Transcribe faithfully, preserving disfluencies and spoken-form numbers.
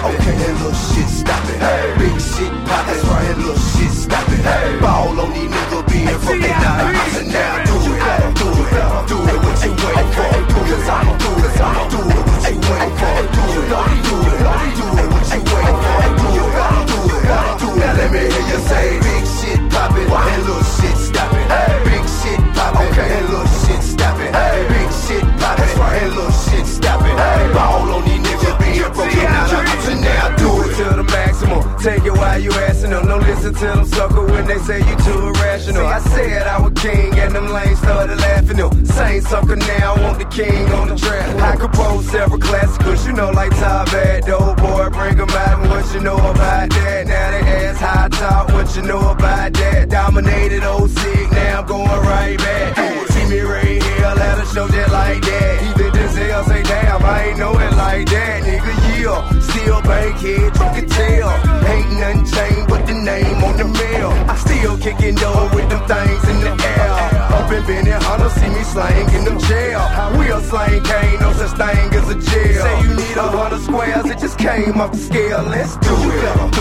Okay, that little shit stop it. Hey. Big shit pop, that's right, that little shit stop it. Hey. Ball on these niggas being from they nine. So now do it, do it, do it what you waiting for. Cause I'ma do it, I'ma do it what you waiting for. Do it, do it, do it what you waiting for. Do it, do it, do it. Now let me hear you say, big shit pop it, and little shit stop it. Big shit pop it, and little shit stop it. Big shit pop it, and little shit stop it. Ball on these niggas being broken out. So now do it to the maximum. Take it while you asking them. Don't listen to them sucker when they say you too irrational. I said I was king and them lanes started laughing them. Same sucker now, I want the king on the track. I compose several classicals, you know, like Top Bad, the old boy, bring them out and what you know about that. Now they ask high top, what you know about that. Dominated old sick, now I'm going right back. See me right here, let us show just like that. Even Denzel say, damn, I ain't know it like that. Nigga, yeah, still bankhead, you can tell. Ain't nothing changed but the name on the mail. I still kicking dough with them things in the air. Up in Benny Hunter, see me slang in them jail. We a slang, ain't no such thing as a jail. Say you need a hundred squares, it just came off the scale. Let's do it.